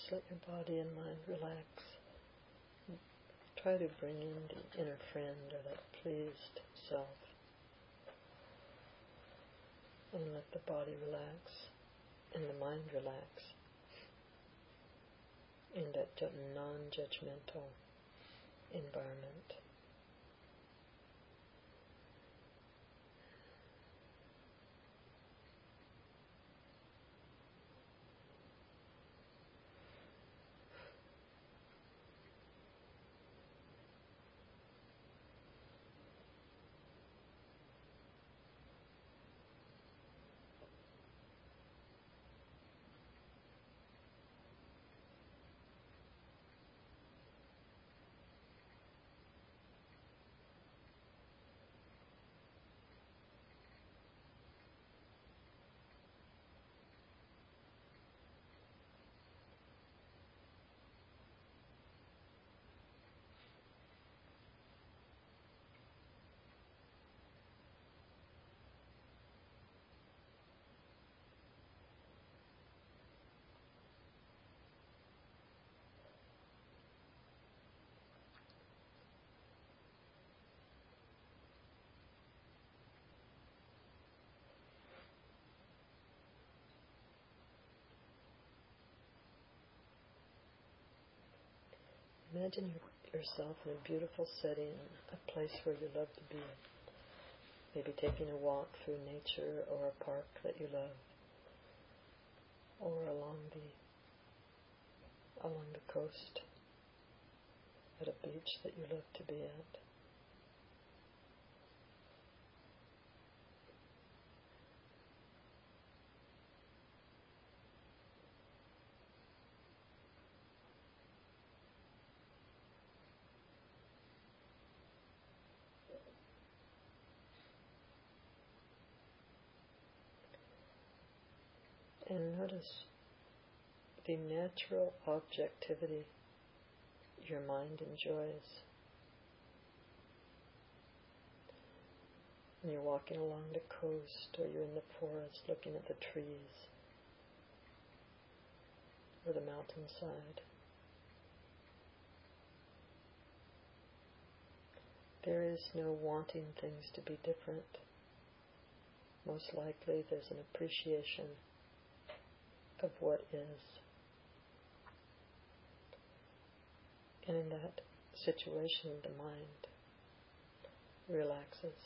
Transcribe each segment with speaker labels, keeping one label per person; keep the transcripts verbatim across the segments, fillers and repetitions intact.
Speaker 1: Just let your body and mind relax. Try to bring in the inner friend or that pleased self. And let the body relax and the mind relax in that non-judgmental environment. Imagine your, yourself in a beautiful setting, a place where you love to be. Maybe taking a walk through nature or a park that you love, or along the along the coast at a beach that you love to be at. And notice the natural objectivity your mind enjoys. When you're walking along the coast or you're in the forest looking at the trees or the mountainside, there is no wanting things to be different. Most likely there's an appreciation of what is. And in that situation, the mind relaxes.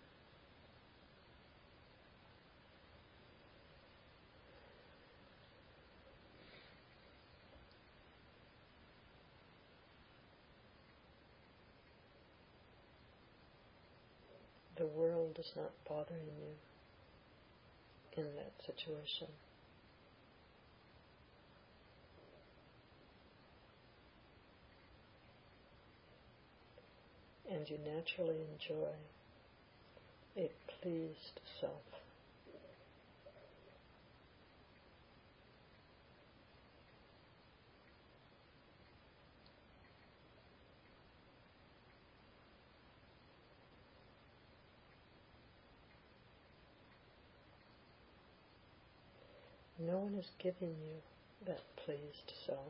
Speaker 1: The world is not bothering you in that situation. And you naturally enjoy a pleased self. No one is giving you that pleased self.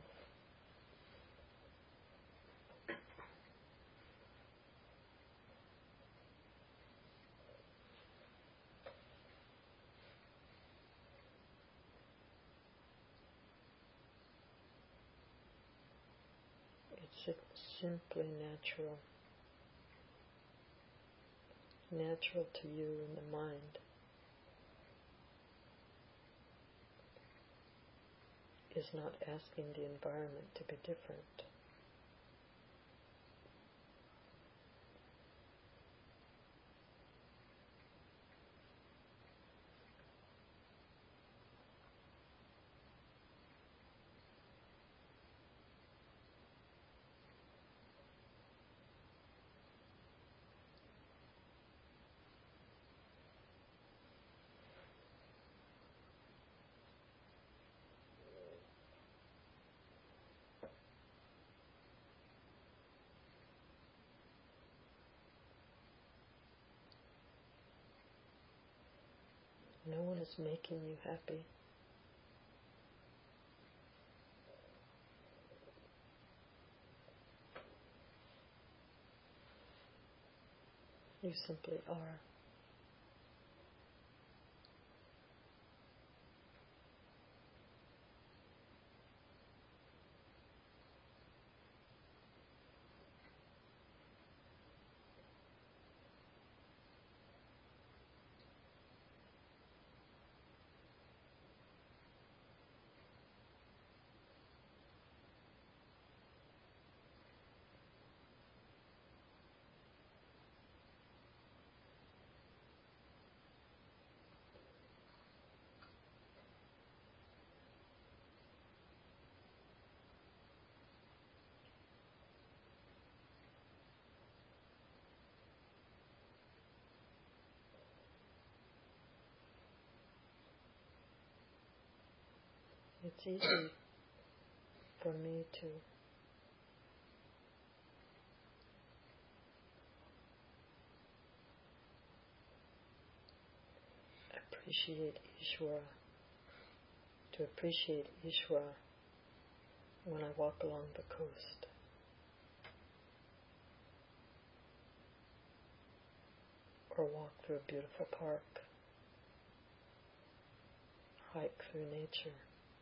Speaker 1: It's simply natural. Natural to you in the mind is not asking the environment to be different. No one is making you happy. You simply are. It's easy for me to appreciate Ishvara, to appreciate Ishvara when I walk along the coast, or walk through a beautiful park, hike through nature.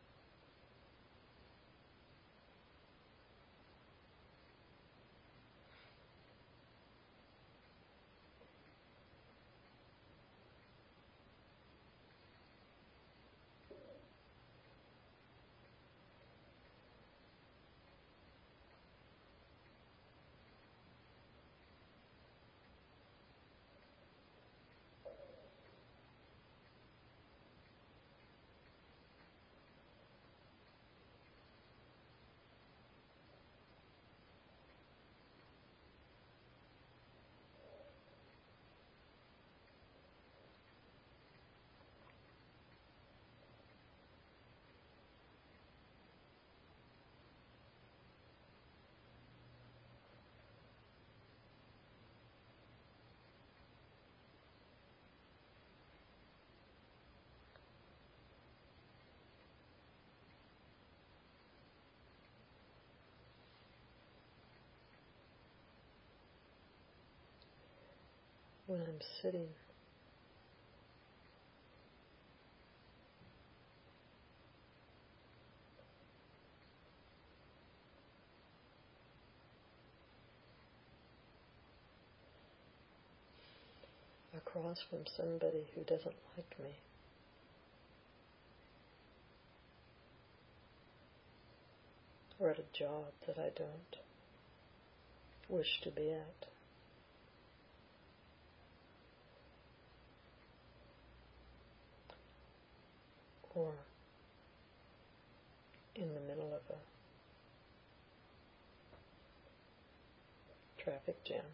Speaker 1: When I'm sitting, across from somebody who doesn't like me, or at a job that I don't wish to be at, or in the middle of a traffic jam.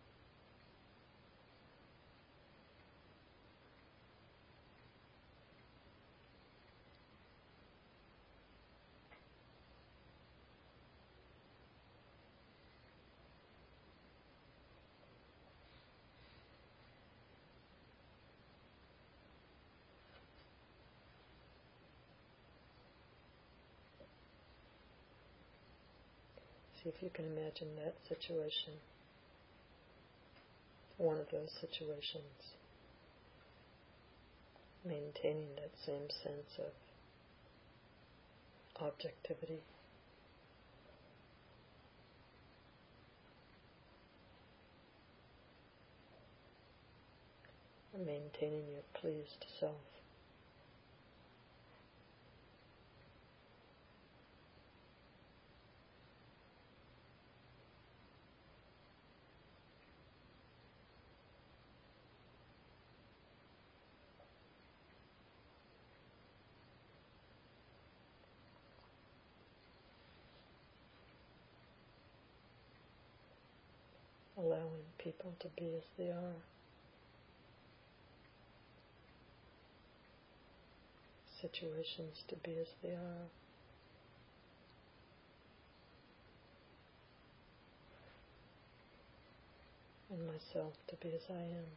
Speaker 1: See if you can imagine that situation, one of those situations, maintaining that same sense of objectivity. And maintaining your pleased self. Allowing people to be as they are. Situations to be as they are. And myself to be as I am.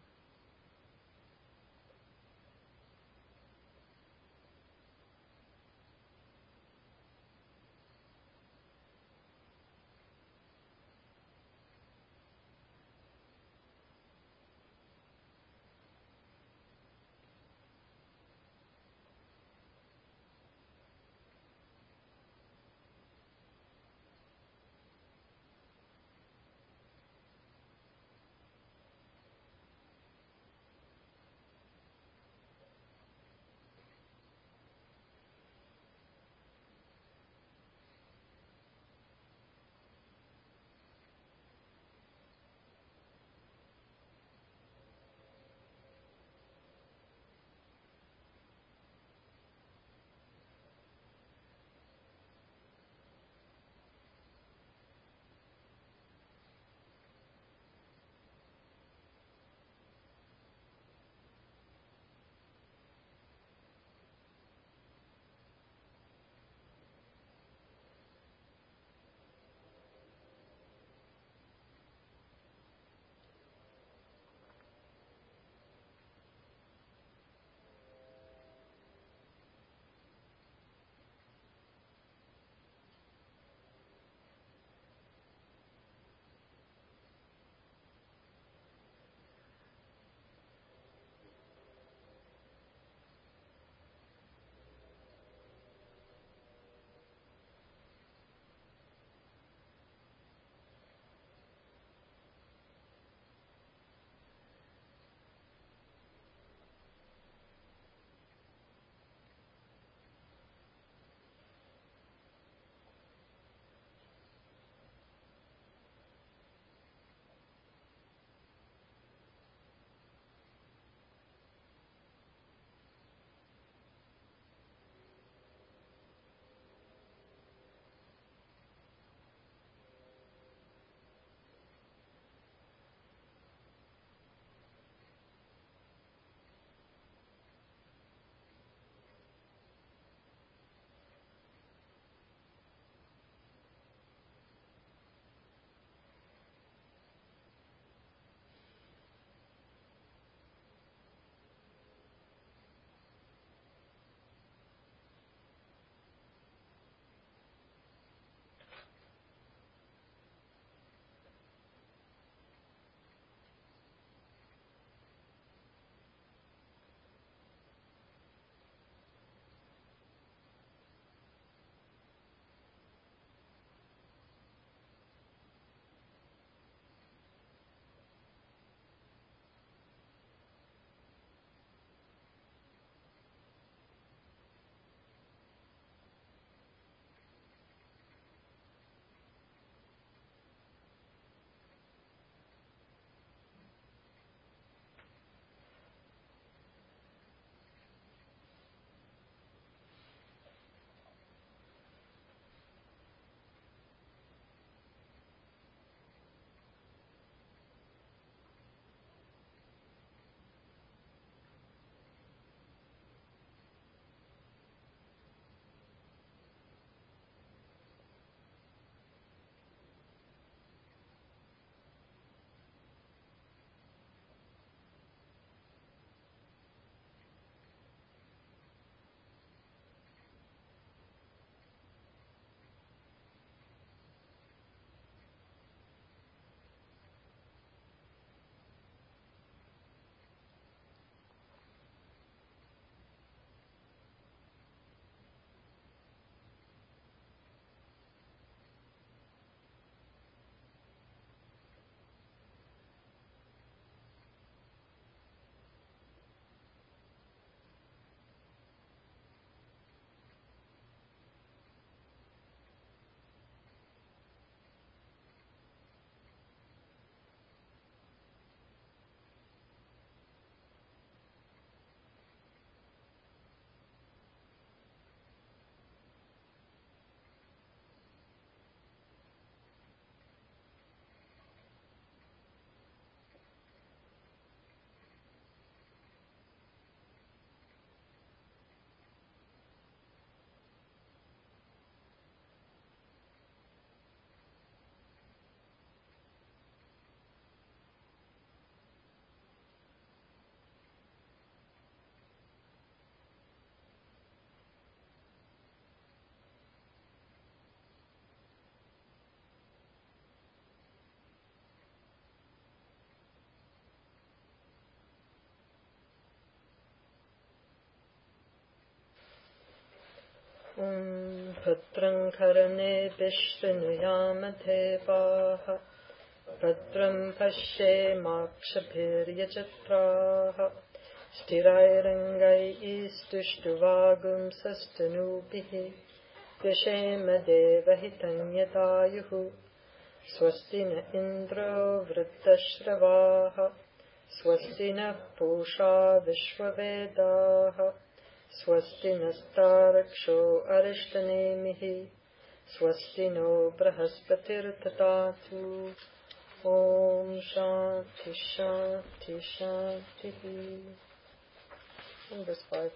Speaker 1: Om Bhadram Karane Vishrinuyama Devaha Bhadram Pashe Makshabhiryajatraha Sthirairangai Istushtvagum Sastanubihi Vyashema Devahitanyatayuhu Swastina Indra Vrittashravah Swastina Pusha Vishwavedah Swastina Staraksho Arishtanemihi Swastino Brahaspatir Tatatu Om Shanti Shanti Shanti. And verse five.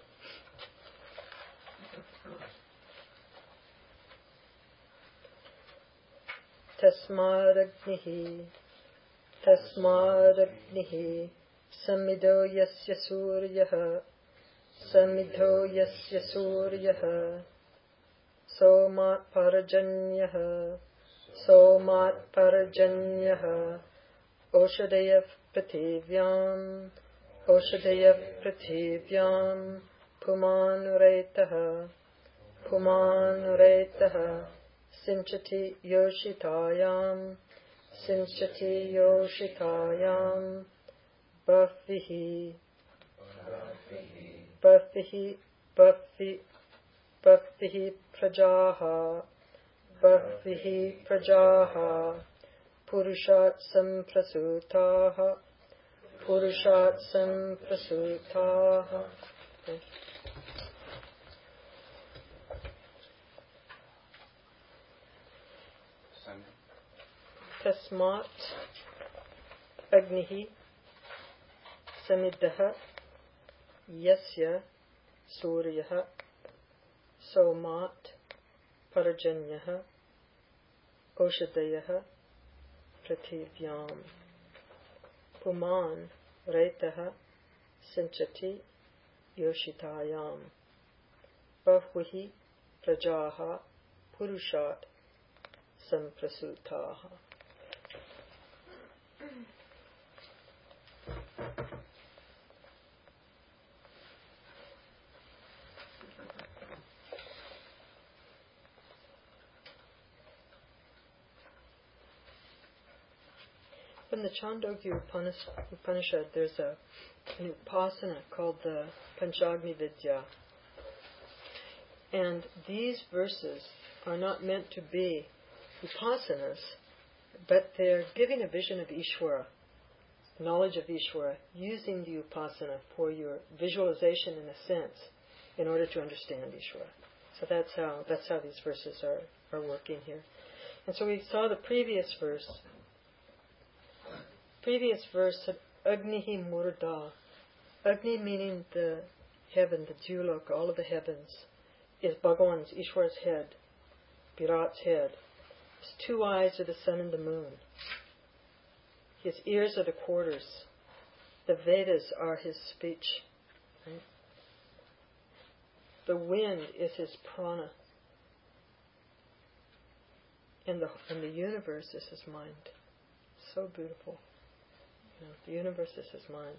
Speaker 1: Tasmadagnihi Tasmadagnihi Samido Yasya Suryaha Samidho Yasya Suryaha Somat Parajanyaha Somat Parajanyaha Oshadaya Prathivyam Oshadaya Prathivyam Pumanuretaha Pumanuretaha Sinchati Yoshitayam Sinchati Yoshitayam Bhavihi Bhavihi Bhavi Bhavihi Prajaha Bhavihi Prajaha Purushat Samprasutaha Purushat Samprasutaha. Tasmat Agnihi Samiddha Yasya Suryaha Somat Parajanyaha Oshadayaha Prathivyam Puman Retaha Sinchati Yoshitayam Bhahvihi Prajaha Purushat Samprasutaha. In the Chandogya Upanishad, there's a, an upasana called the Panchagni Vidya. And these verses are not meant to be upasanas, but they're giving a vision of Ishvara, knowledge of Ishvara, using the upasana for your visualization in a sense, in order to understand Ishvara. So that's how that's how these verses are, are working here. And so we saw the previous verse. Previous verse said Agnihi Murda. Agni meaning the heaven, the Julok, all of the heavens, is Bhagavan's, Ishvara's head, Virat's head. His two eyes are the sun and the moon. His ears are the quarters. The Vedas are his speech. Right? The wind is his prana. And the, and the universe is his mind. So beautiful. You know, the universe is his mind.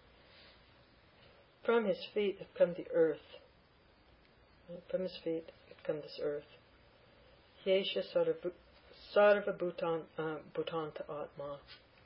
Speaker 1: From his feet have come the earth. Right? From his feet have come this earth. Yesha Sarva Bhutan, uh, Bhutanta Atma.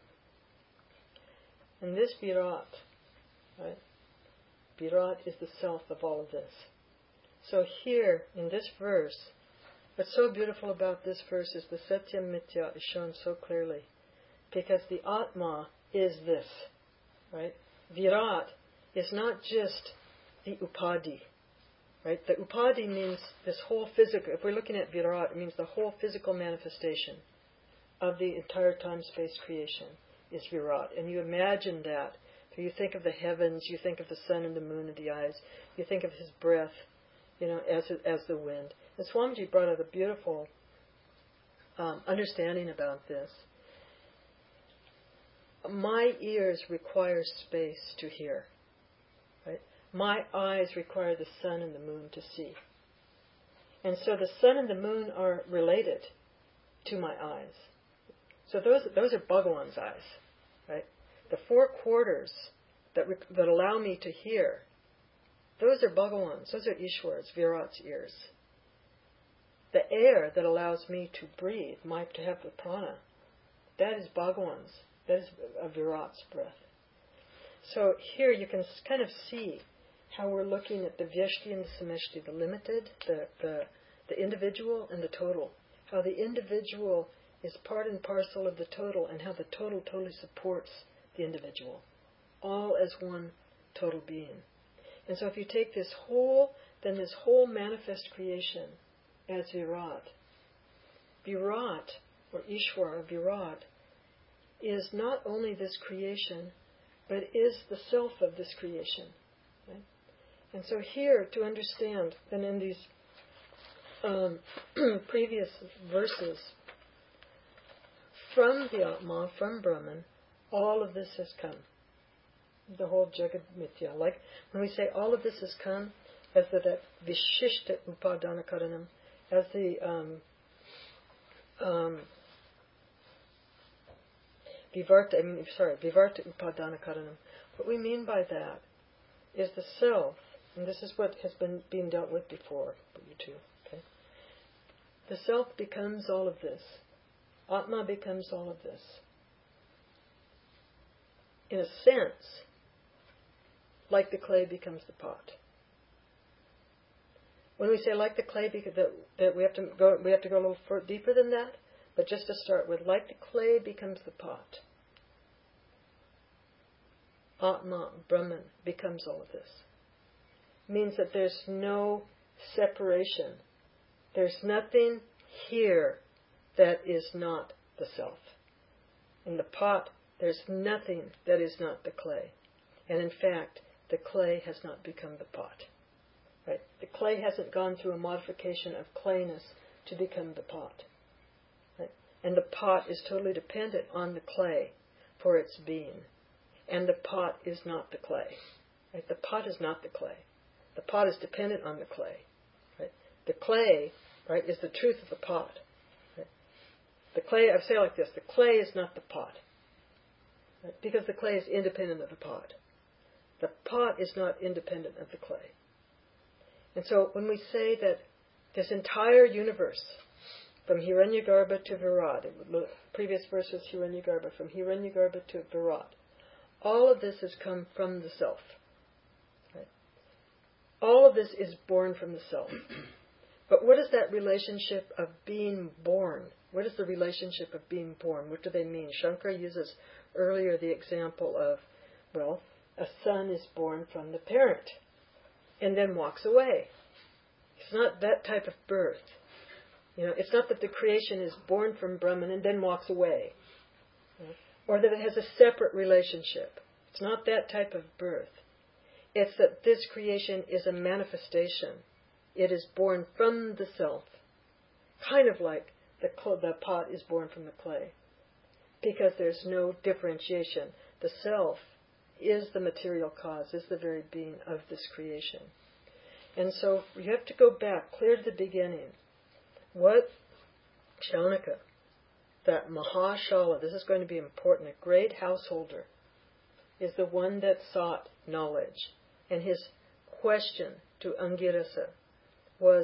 Speaker 1: And this Virat, right? Virat is the self of all of this. So here, in this verse, what's so beautiful about this verse is the Satya Mithya is shown so clearly. Because the Atma is this, right? Virat is not just the Upadhi, right? The Upadhi means this whole physical, if we're looking at Virat, it means the whole physical manifestation of the entire time-space creation is Virat. And you imagine that. So you think of the heavens, you think of the sun and the moon and the eyes, you think of his breath, you know, as as the wind. And Swamiji brought out a beautiful um, understanding about this. My ears require space to hear. Right? My eyes require the sun and the moon to see. And so the sun and the moon are related to my eyes. So those those are Bhagavan's eyes. Right? The four quarters that re- that allow me to hear, those are Bhagavan's, those are Ishwar's, Virat's ears. the air that allows me to breathe, my, to have the prana, that is Bhagawan's. That is a Virat's breath. So here you can kind of see how we're looking at the Vyashti and the Sameshti, the limited, the, the, the individual and the total. How the individual is part and parcel of the total, and how the total totally supports the individual. All as one total being. And so if you take this whole, then this whole manifest creation as Virat. Virat, or Ishvara, Virat, is not only this creation, but is the self of this creation. Right? And so here, to understand, and in these um, previous verses, from the Atma, from Brahman, all of this has come. The whole Jagat Mithya. Like when we say all of this has come, as the, that Vishishta Upadana Karanam, as the um, um, Vivarta, I mean, sorry, Vivarta Upadana Karanam. What we mean by that is the self, and this is what has been being dealt with before for you two. Okay, the self becomes all of this. Atma becomes all of this. In a sense, like the clay becomes the pot. When we say like the clay, because that, that we have to go, we have to go a little further, deeper than that. But just to start with, like the clay becomes the pot. Atma, Brahman, becomes all of this. Means that there's no separation. There's nothing here that is not the self. In the pot, there's nothing that is not the clay. And in fact, the clay has not become the pot. Right? The clay hasn't gone through a modification of clayness to become the pot. Right? And the pot is totally dependent on the clay for its being. And the pot is not the clay. Right? The pot is not the clay. The pot is dependent on the clay. Right? The clay, right, is the truth of the pot. Right? The clay, I say it like this, the clay is not the pot. Right? Because the clay is independent of the pot. The pot is not independent of the clay. And so when we say that this entire universe, from Hiranyagarbha to Virat, the previous verse was Hiranyagarbha, from Hiranyagarbha to Virat, all of this has come from the self. Right? All of this is born from the self. But what is that relationship of being born? What is the relationship of being born? What do they mean? Shankara uses earlier the example of, well, a son is born from the parent and then walks away. It's not that type of birth. You know, it's not that the creation is born from Brahman and then walks away. You know, or that it has a separate relationship. It's not that type of birth. It's that this creation is a manifestation. It is born from the self. Kind of like the, cl- the pot is born from the clay. Because there's no differentiation. The self is the material cause, is the very being of this creation. And so you have to go back, clear to the beginning. What Shaunaka, that Mahashala, this is going to be important, a great householder, is the one that sought knowledge. And his question to Angirasa was,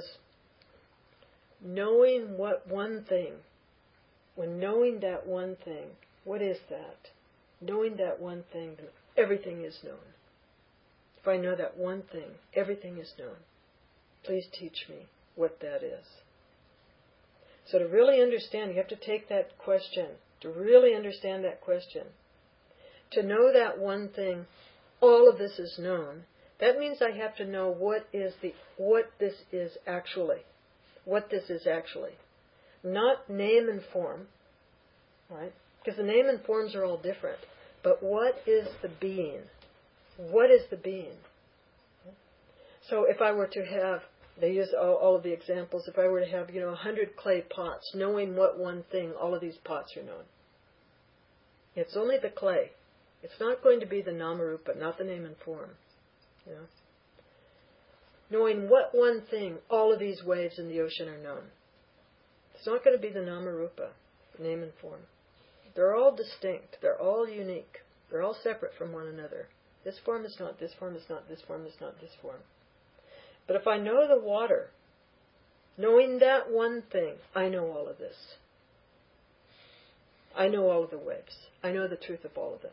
Speaker 1: knowing what one thing, when knowing that one thing, what is that? Knowing that one thing, then everything is known. If I know that one thing, everything is known. Please teach me what that is. So to really understand, you have to take that question, to really understand that question. To know that one thing, all of this is known, that means I have to know what is the what this is actually. What this is actually. Not name and form, right? Because the name and forms are all different. But what is the being? What is the being? So if I were to have, they use all, all of the examples, if I were to have, you know, a hundred clay pots, knowing what one thing, all of these pots are known. It's only the clay. It's not going to be the namarupa, not the name and form. You know? Knowing what one thing, all of these waves in the ocean are known. It's not going to be the namarupa, the name and form. They're all distinct. They're all unique. They're all separate from one another. This form is not, this form is not, this form is not, this form. But if I know the water, Knowing that one thing, I know all of this. I know all of the waves. I know the truth of all of them.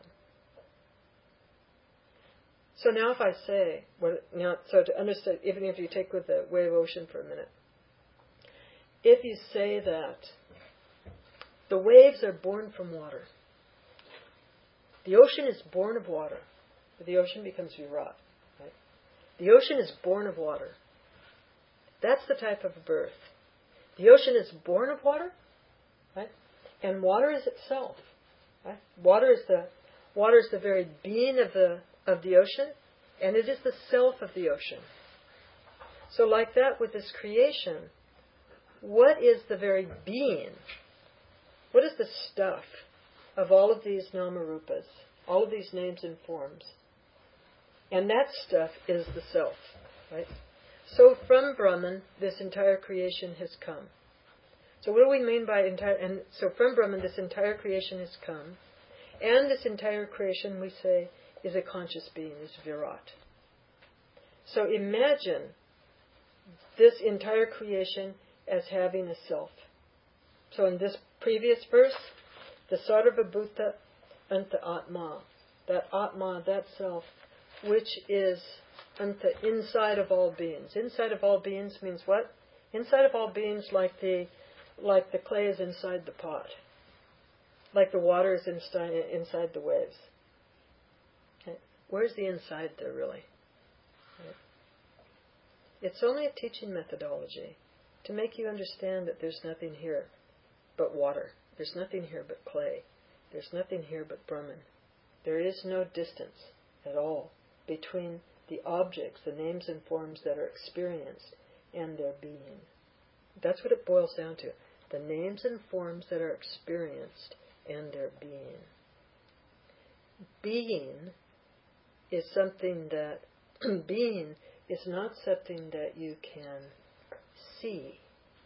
Speaker 1: So now if I say, what, now, so to understand, even if you take with the wave ocean for a minute, if you say that the waves are born from water, the ocean is born of water, but the ocean becomes virat. Right? The ocean is born of water. That's the type of birth. The ocean is born of water, right? And water is itself. Right? Water is the water is the very being of the of the ocean, and it is the self of the ocean. So like that with this creation, what is the very being? What is the stuff of all of these namarupas, all of these names and forms? And that stuff is the self, right? So from Brahman, this entire creation has come. So what do we mean by entire? And so from Brahman, this entire creation has come, and this entire creation, we say, is a conscious being, is Virat. So imagine this entire creation as having a self. So in this previous verse, the Sarva Bhuta Anta Atma, that Atma, that self, which is Anta, inside of all beings. Inside of all beings means what? Inside of all beings, like the like the clay is inside the pot, like the water is inside inside the waves. Okay. Where's the inside there really? Right. It's only a teaching methodology to make you understand that there's nothing here but water. There's nothing here but clay. There's nothing here but Brahman. There is no distance at all between the objects, the names and forms that are experienced, and their being. That's what it boils down to. The names and forms that are experienced and their being. Being is something that, being is not something that you can see.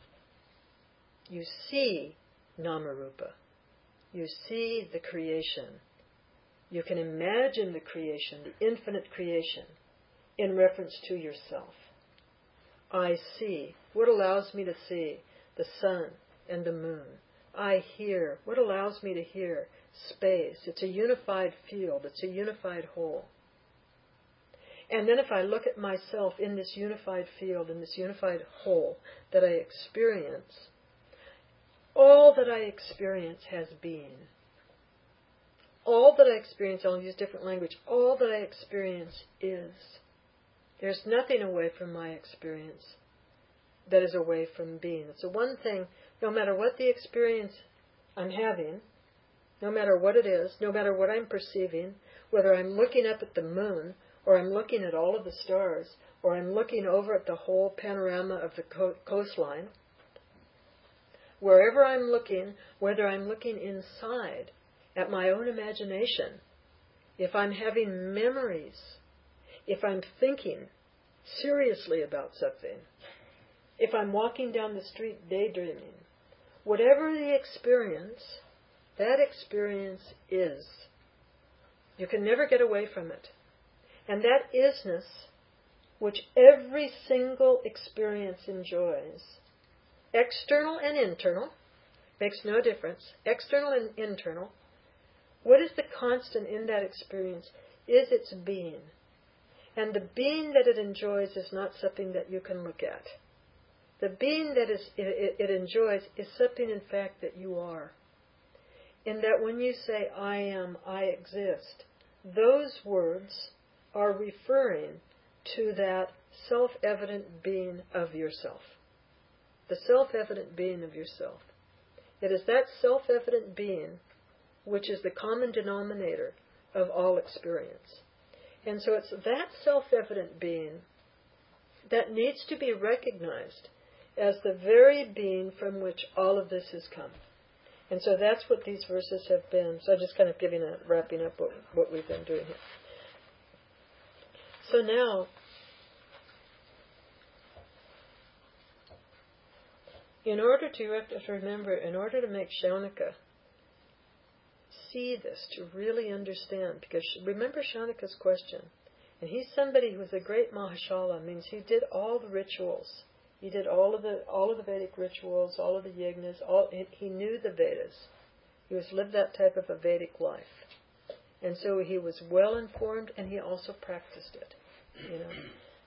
Speaker 1: You see Namarupa. You see the creation. You can imagine the creation, the infinite creation, in reference to yourself. I see. What allows me to see? The sun and the moon. I hear. What allows me to hear? Space. It's a unified field. It's a unified whole. And then if I look at myself in this unified field, in this unified whole that I experience, all that I experience has being. All that I experience, I'll use different language, all that I experience is. There's nothing away from my experience that is away from being. It's the one thing, no matter what the experience I'm having, no matter what it is, no matter what I'm perceiving, whether I'm looking up at the moon, or I'm looking at all of the stars, or I'm looking over at the whole panorama of the co- coastline, wherever I'm looking, whether I'm looking inside at my own imagination, if I'm having memories, if I'm thinking seriously about something, if I'm walking down the street daydreaming, whatever the experience, that experience is. You can never get away from it. And that isness, which every single experience enjoys, external and internal, makes no difference, external and internal, what is the constant in that experience is its being. And the being that it enjoys is not something that you can look at. The being that is, it, it enjoys is something, in fact, that you are. In that when you say, I am, I exist, those words are referring to that self-evident being of yourself. The self-evident being of yourself. It is that self-evident being which is the common denominator of all experience. And so it's that self-evident being that needs to be recognized as the very being from which all of this has come. And so that's what these verses have been. So I'm just kind of giving a, wrapping up what, what we've been doing here. So now, in order to, you have to remember, in order to make Shaunaka see this, to really understand, because remember Shaunaka's question, and he's somebody who was a great Mahashala, means he did all the rituals He did all of the all of the Vedic rituals, all of the yajnas. All he, he knew the Vedas. He was lived that type of a Vedic life, and so he was well informed, and he also practiced it. You know.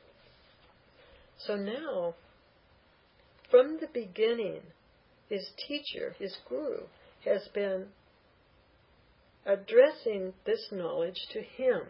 Speaker 1: So now, from the beginning, his teacher, his guru, has been addressing this knowledge to him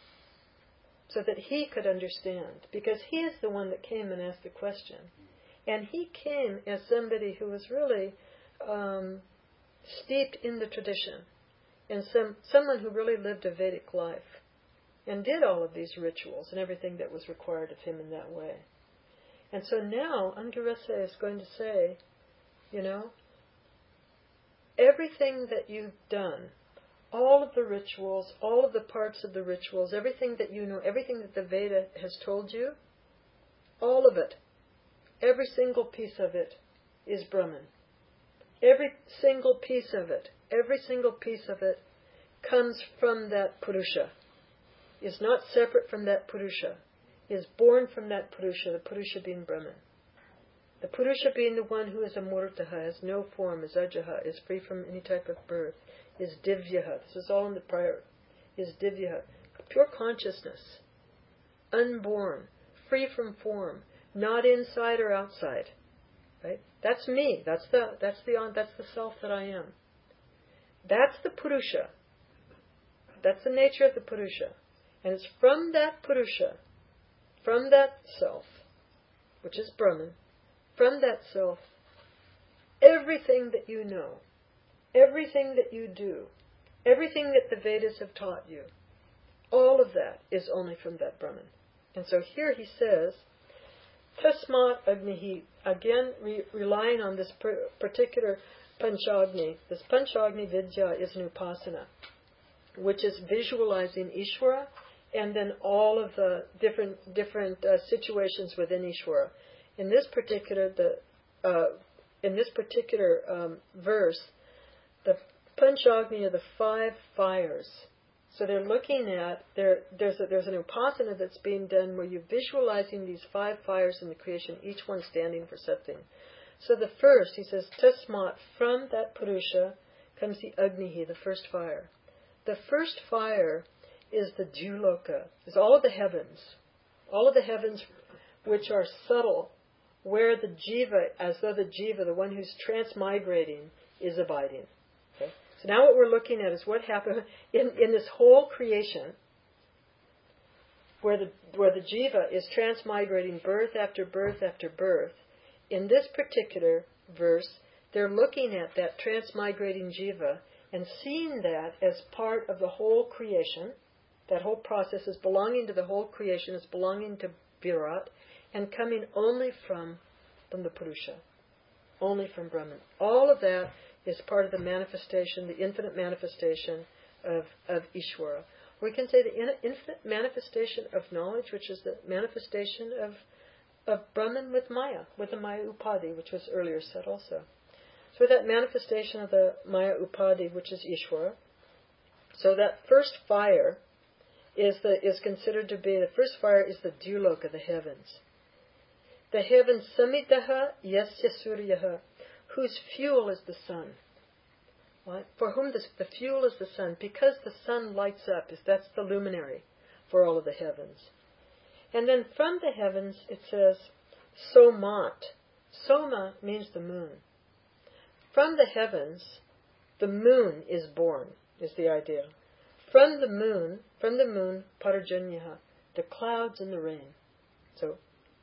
Speaker 1: so that he could understand, because he is the one that came and asked the question. And he came as somebody who was really um, steeped in the tradition, and some someone who really lived a Vedic life and did all of these rituals and everything that was required of him in that way. And so now Angirasa is going to say, you know, everything that you've done, all of the rituals, all of the parts of the rituals, everything that you know, everything that the Veda has told you, all of it, every single piece of it is Brahman. Every single piece of it, every single piece of it comes from that Purusha, is not separate from that Purusha, is born from that Purusha, the Purusha being Brahman. The Purusha being the one who is amurtaha, has no form, is ajaha, is free from any type of birth, is divyaha. This is all in the prior. Is divyaha, pure consciousness, unborn, free from form, not inside or outside. Right? That's me. That's the that's the that's the self that I am. That's the Purusha. That's the nature of the Purusha, and it's from that Purusha, from that self, which is Brahman. From that self, everything that you know, everything that you do, everything that the Vedas have taught you, all of that is only from that Brahman. And so here he says, Tasmat Agnihi, again re- relying on this per- particular Panchagni. This Panchagni Vidya is an upasana, which is visualizing Ishvara and then all of the different different uh, situations within Ishvara. In this particular the uh, in this particular um, verse, the Panchagni are the five fires. So they're looking at there. There's a, there's an upasana that's being done where you're visualizing these five fires in the creation, each one standing for something. So the first, he says, Tasmat, from that Purusha comes the Agnihi, the first fire. The first fire is the Juloka, is all of the heavens, all of the heavens which are subtle, where the jiva, as though the jiva, the one who's transmigrating, is abiding. Okay? So now what we're looking at is what happened in, in this whole creation, where the where the jiva is transmigrating birth after birth after birth. In this particular verse, they're looking at that transmigrating jiva and seeing that as part of the whole creation. That whole process is belonging to the whole creation, is belonging to Virat, and coming only from, from the Purusha, only from Brahman. All of that is part of the manifestation, the infinite manifestation of, of Ishvara. We can say the in, infinite manifestation of knowledge, which is the manifestation of, of Brahman with Maya, with the Maya Upadi, which was earlier said also. So that manifestation of the Maya Upadi, which is Ishvara, so that first fire is the is considered to be, the first fire is the Duloka, the heavens. The heavens, Samidaha Yasya Suryaha, whose fuel is the sun. What? For whom the, the fuel is the sun, because the sun lights up, is that's the luminary for all of the heavens. And then from the heavens it says Somat. Soma means the moon. From the heavens, the moon is born, is the idea. From the moon, from the moon, Parajanyaha, the clouds and the rain. So,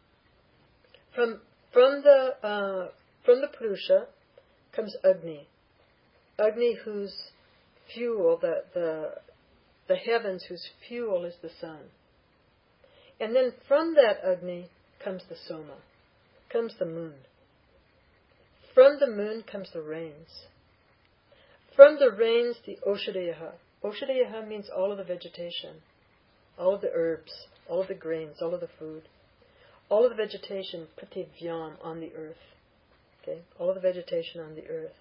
Speaker 1: from from the uh, from the Purusha comes Agni, Agni whose fuel, the the the heavens whose fuel is the sun. And then from that Agni comes the Soma, comes the moon. From the moon comes the rains. From the rains, the Oshadayaha. Oshadayaha means all of the vegetation, all of the herbs, all of the grains, all of the food, all of the vegetation, prativyam, on the earth. Okay, all of the vegetation on the earth.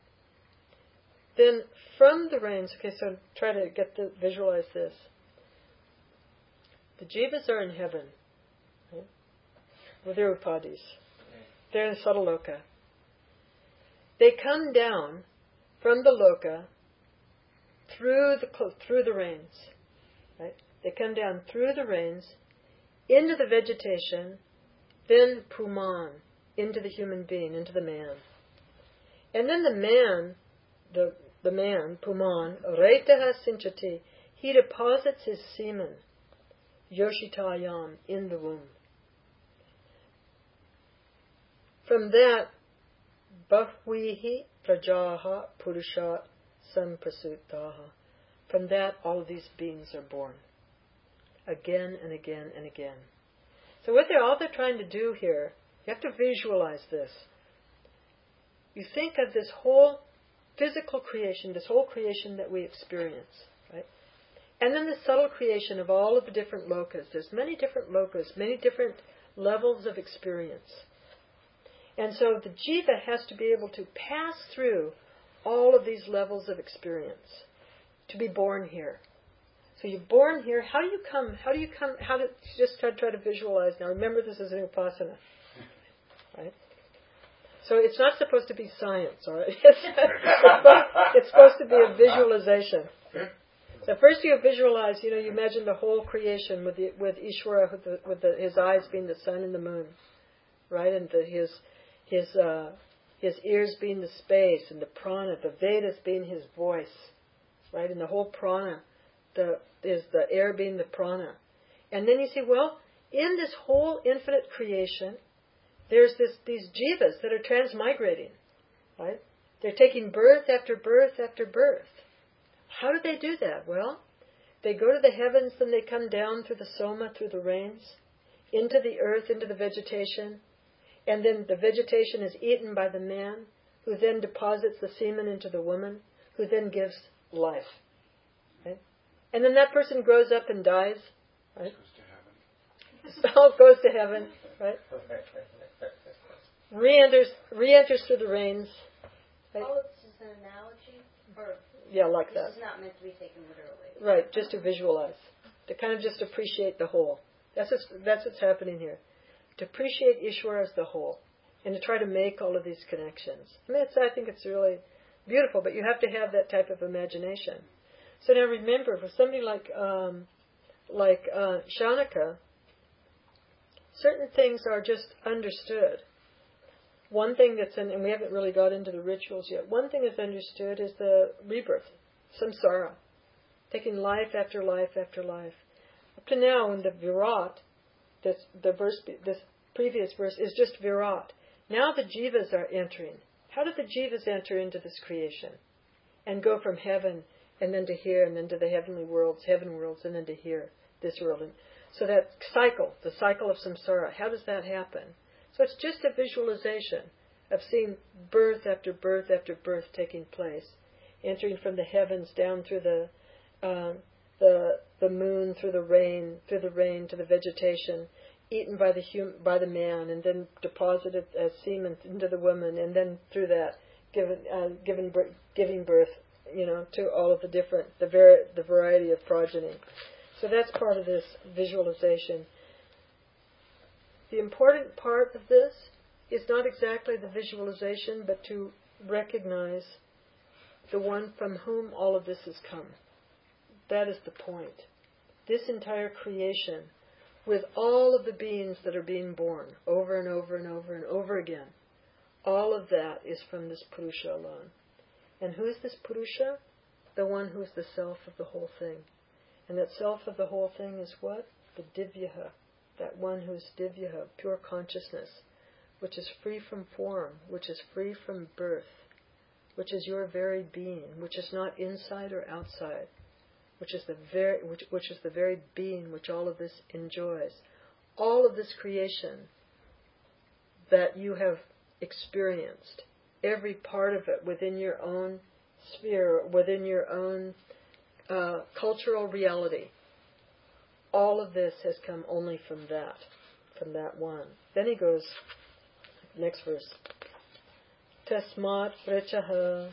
Speaker 1: Then from the rains, okay, so try to get to visualize this. The jivas are in heaven, right, with their upadis. They're in the subtle loka. They come down from the loka through the through the rains. Right? They come down through the rains into the vegetation, then puman, into the human being, into the man. And then the man, the the man, puman, reitaha sinchati, he deposits his semen, yoshitayam, in the womb. From that, bahvihi prajaha purushat samprasutaha. From that, all of these beings are born. Again and again and again. So what they're all they're trying to do here, you have to visualize this. You think of this whole physical creation, this whole creation that we experience, right? And then the subtle creation of all of the different lokas. There's many different lokas, many different levels of experience. And so the jiva has to be able to pass through all of these levels of experience to be born here. So you're born here. How do you come? How do you come? How to just try, try to visualize now? Remember, this is an upasana, right? So it's not supposed to be science, all right? It's, it's supposed to be a visualization. So first you visualize, you know, you imagine the whole creation with the, with Ishvara, with, the, with the, his eyes being the sun and the moon, right? And the, his his uh, his ears being the space, and the prana, the Vedas being his voice, right? And the whole prana, the is the air being the prana. And then you see, well, in this whole infinite creation, there's this these jivas that are transmigrating, right? They're taking birth after birth after birth. How do they do that? Well, they go to the heavens, then they come down through the soma, through the rains, into the earth, into the vegetation, and then the vegetation is eaten by the man, who then deposits the semen into the woman, who then gives life. Right? And then that person grows up and dies. Right? Goes to heaven. So goes to heaven. Right? Re-enters, re-enters through the rains. Right?
Speaker 2: All of this is an analogy? Or
Speaker 1: yeah, like
Speaker 2: this
Speaker 1: that.
Speaker 2: This is not meant to be taken literally.
Speaker 1: Right, just to visualize. To kind of just appreciate the whole. That's what's, that's what's happening here. To appreciate Ishvara as the whole. And to try to make all of these connections. I mean, it's, I think it's really beautiful, but you have to have that type of imagination. So now remember, for somebody like um, like uh, Shaunaka, certain things are just understood. One thing that's in, and we haven't really got into the rituals yet, one thing that's understood is the rebirth, samsara, taking life after life after life. Up to now, in the Virat, this, the verse, this previous verse is just Virat. Now the jivas are entering. How do the jivas enter into this creation? And go from heaven, and then to here, and then to the heavenly worlds, heaven worlds, and then to here, this world. And so that cycle, the cycle of samsara, how does that happen? So it's just a visualization of seeing birth after birth after birth taking place, entering from the heavens down through the uh, the the moon, through the rain, through the rain to the vegetation, eaten by the hum- by the man, and then deposited as semen into the woman, and then through that given uh, given bir- giving birth, you know, to all of the different the ver- the variety of progeny. So that's part of this visualization. The important part of this is not exactly the visualization, but to recognize the one from whom all of this has come. That is the point. This entire creation, with all of the beings that are being born over and over and over and over again, all of that is from this Purusha alone. And who is this Purusha? The one who is the self of the whole thing. And that self of the whole thing is what? The Divyaha. That one who is Divyaha, pure consciousness, which is free from form, which is free from birth, which is your very being, which is not inside or outside, which is the very which, which is the very being which all of this enjoys. All of this creation that you have experienced, every part of it within your own sphere, within your own uh, cultural reality, all of this has come only from that, from that one. Then he goes, next verse. Tasmat rechaha,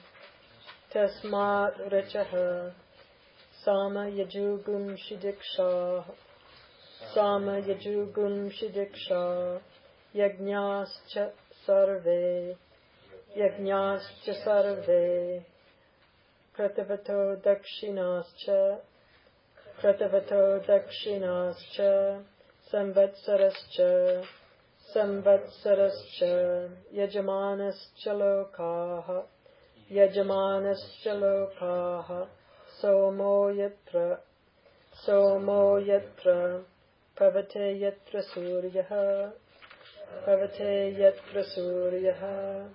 Speaker 1: tasmat rechaha, sama yajugum shidiksha, sama yajugum shidiksha, yajnascha sarve yajñascha sarve kratavato dakshinascha kratavato dakshinascha samvatsarascha samvatsarascha yajamanascha lokaha yajamanascha lokaha somo yatra somo yatra pavate yatra suryaha pavate yatra suryaha.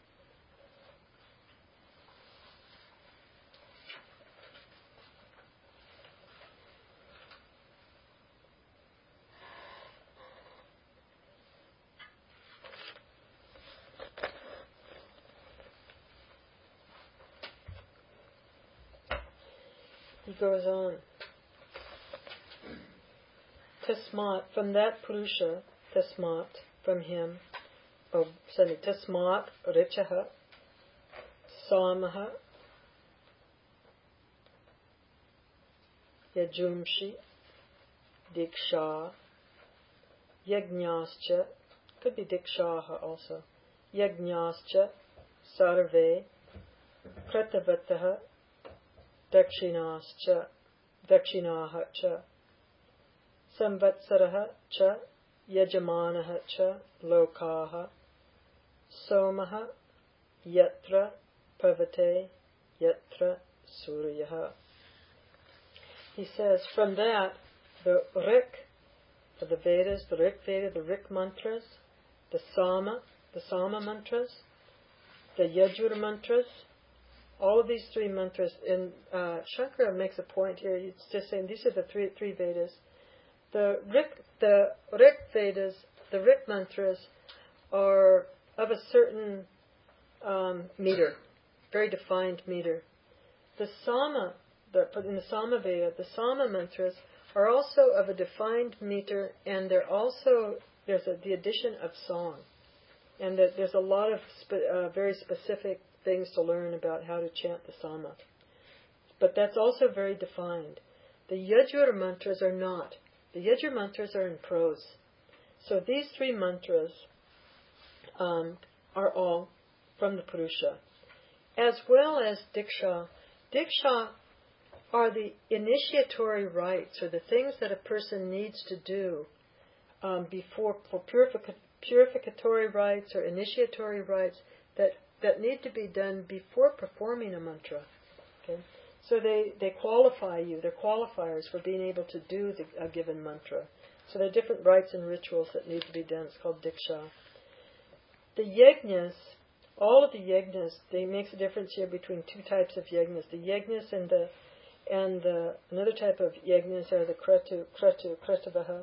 Speaker 1: He goes on. Tasmat, from that Purusha, Tasmat, from him, oh, sorry, Tasmat, Richaha, Samaha, Yajumshi, Diksha, Yajñascha, could be Dikshaha also, Yajñascha, Sarve, Kratavataha, Dakshinascha, Dakshinaha cha, Samvatsaraha cha, Yajamanaha cha, Lokaha, Somaha, Yatra, Pavate, Yatra, Suryaha. He says, from that, the Rik, of the Vedas, the Rik Veda, the Rik mantras, the Sama, the Sama mantras, the Yajur mantras, all of these three mantras, and uh, Shankara makes a point here. He's just saying these are the three three Vedas. The Rik, the Rik Vedas, the Rik mantras, are of a certain um, meter, very defined meter. The Sama, the, in the Sama Veda, the Sama mantras are also of a defined meter, and they're also there's a, the addition of song, and that there's a lot of spe- uh, very specific things to learn about how to chant the Sama. But that's also very defined. The Yajur mantras are not. The Yajur mantras are in prose. So these three mantras um, are all from the Purusha. As well as Diksha. Diksha are the initiatory rites, or the things that a person needs to do um, before, for purific- purificatory rites or initiatory rites that that need to be done before performing a mantra. Okay? So they, they qualify you, they're qualifiers for being able to do the, a given mantra. So there are different rites and rituals that need to be done. It's called Diksha. The yajnas, all of the yajnas, they makes a difference here between two types of yajnas. The yajnas and the and the, another type of yajnas are the kratu, kratu, kratavaha.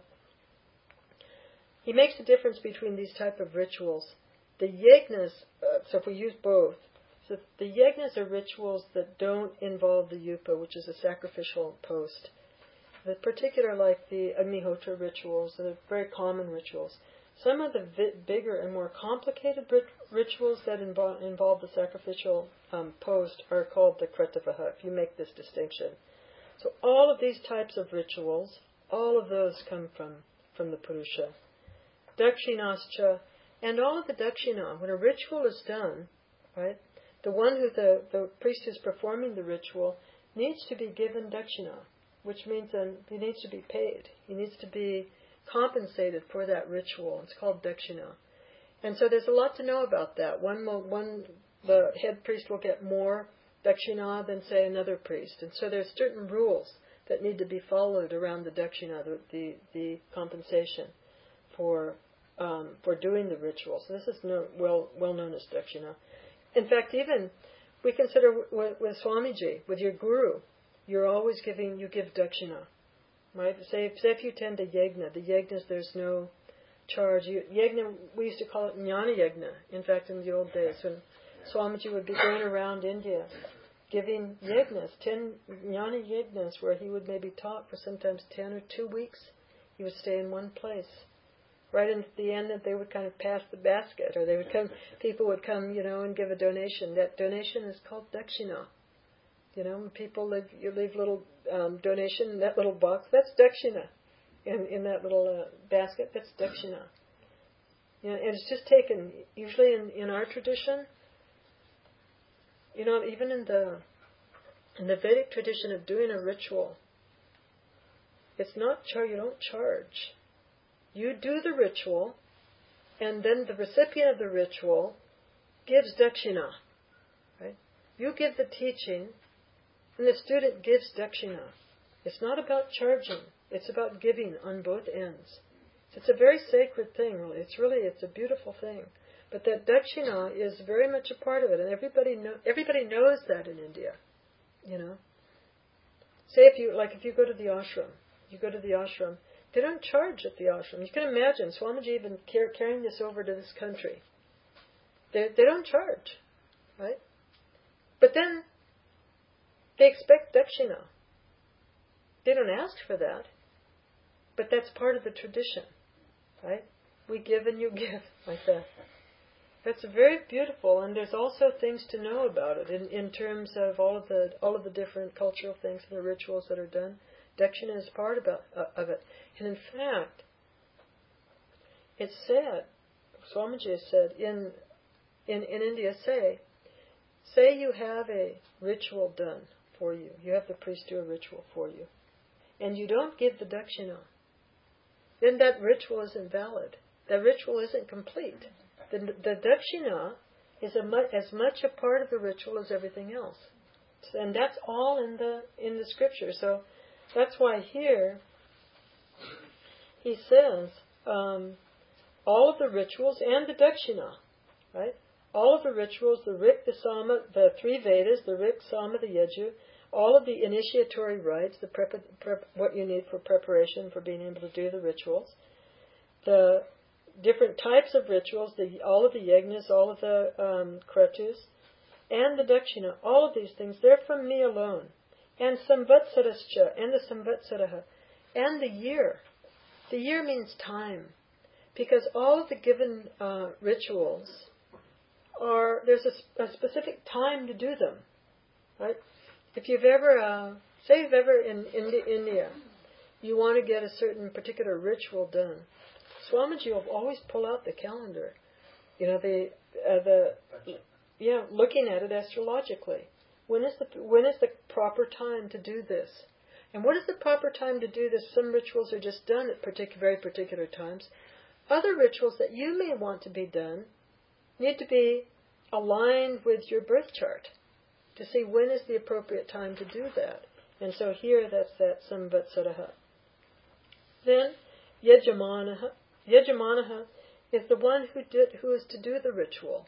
Speaker 1: He makes a difference between these type of rituals. The yajnas, uh, so if we use both, so the yajnas are rituals that don't involve the yupa, which is a sacrificial post. The particular, like the Agnihotra rituals, are very common rituals. Some of the vi- bigger and more complicated rit- rituals that invo- involve the sacrificial um, post are called the kratavaha, if you make this distinction. So all of these types of rituals, all of those come from, from the Purusha. Dakshinascha, and all of the dakshina, when a ritual is done, right, the one who, the, the priest who's performing the ritual, needs to be given dakshina, which means then he needs to be paid. He needs to be compensated for that ritual. It's called dakshina. And so there's a lot to know about that. One, one the head priest will get more dakshina than, say, another priest. And so there's certain rules that need to be followed around the dakshina, the, the, the compensation for Um, for doing the ritual. So this is no, well well known as dakshina. In fact, even we consider with, with Swamiji, with your guru, you're always giving, you give dakshina, right? Say, say if you attend a yajna, the yajnas there's no charge. You, yajna, we used to call it jnana yajna. In fact, in the old days when Swamiji would be going around India giving yajnas, ten jnana yajnas, where he would maybe talk for sometimes ten or two weeks. He would stay in one place. Right at the end, that they would kind of pass the basket, or they would come. People would come, you know, and give a donation. That donation is called dakshina. You know, when people leave, you leave little um, donation in that little box. That's dakshina. In in that little uh, basket, that's dakshina. You know, and it's just taken, usually in, in our tradition, you know, even in the in the Vedic tradition of doing a ritual, it's not char you don't charge. You do the ritual, and then the recipient of the ritual gives dakshina. Right? You give the teaching, and the student gives dakshina. It's not about charging. It's about giving on both ends. It's a very sacred thing, really. It's really, it's a beautiful thing. But that dakshina is very much a part of it, and everybody know, everybody knows that in India. You know, say if you like, if you go to the ashram, you go to the ashram. They don't charge at the ashram. You can imagine Swamiji even car- carrying this over to this country. They they don't charge, right? But then they expect dakshina. They don't ask for that, but that's part of the tradition, right? We give and you give, like that. That's very beautiful, and there's also things to know about it in, in terms of all of the all of the different cultural things and the rituals that are done. Dakshina is part about, uh, of it. And in fact, it's said, Swamiji has said, in, in, in India, say, say you have a ritual done for you. You have the priest do a ritual for you. And you don't give the dakshina. Then that ritual isn't valid. That ritual isn't complete. The, the dakshina is a mu- as much a part of the ritual as everything else. And that's all in the in the scripture. So that's why here he says um, all of the rituals and the dakshina, right? All of the rituals, the Rik, the Sama, the three Vedas, the Rik, Sama, the Yajur, all of the initiatory rites, the prep, prep, what you need for preparation for being able to do the rituals, the different types of rituals, the, all of the yajnas, all of the um, kratus, and the dakshina, all of these things, they're from me alone. And samvatsarascha, and the samvatsaraha, and the year. The year means time, because all of the given uh, rituals are, there's a, a specific time to do them, right? If you've ever, uh, say you've ever in, in India, you want to get a certain particular ritual done, Swamiji will always pull out the calendar, you know, the uh, the yeah, looking at it astrologically. When is the when is the proper time to do this? And what is the proper time to do this? Some rituals are just done at particular, very particular times. Other rituals that you may want to be done need to be aligned with your birth chart to see when is the appropriate time to do that. And so here, that's that samvatsaraha. Then yajamanaha. Yajamanaha is the one who did who is to do the ritual.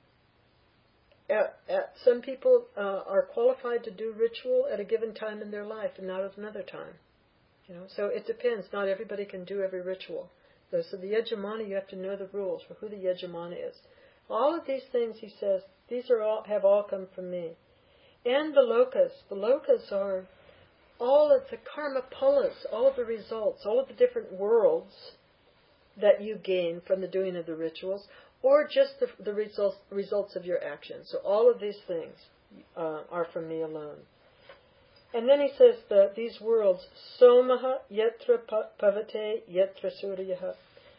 Speaker 1: At, at, some people uh, are qualified to do ritual at a given time in their life and not at another time. You know, so it depends. Not everybody can do every ritual. So, so the yajamana, you have to know the rules for who the yajamana is. All of these things, he says, these are all have all come from me. And the lokas. The lokas are all of the karma pulas, all of the results, all of the different worlds that you gain from the doing of the rituals, or just the, the results, results of your actions. So all of these things uh, are from me alone. And then he says that these worlds, somaha yetra pavate yetra suryaha.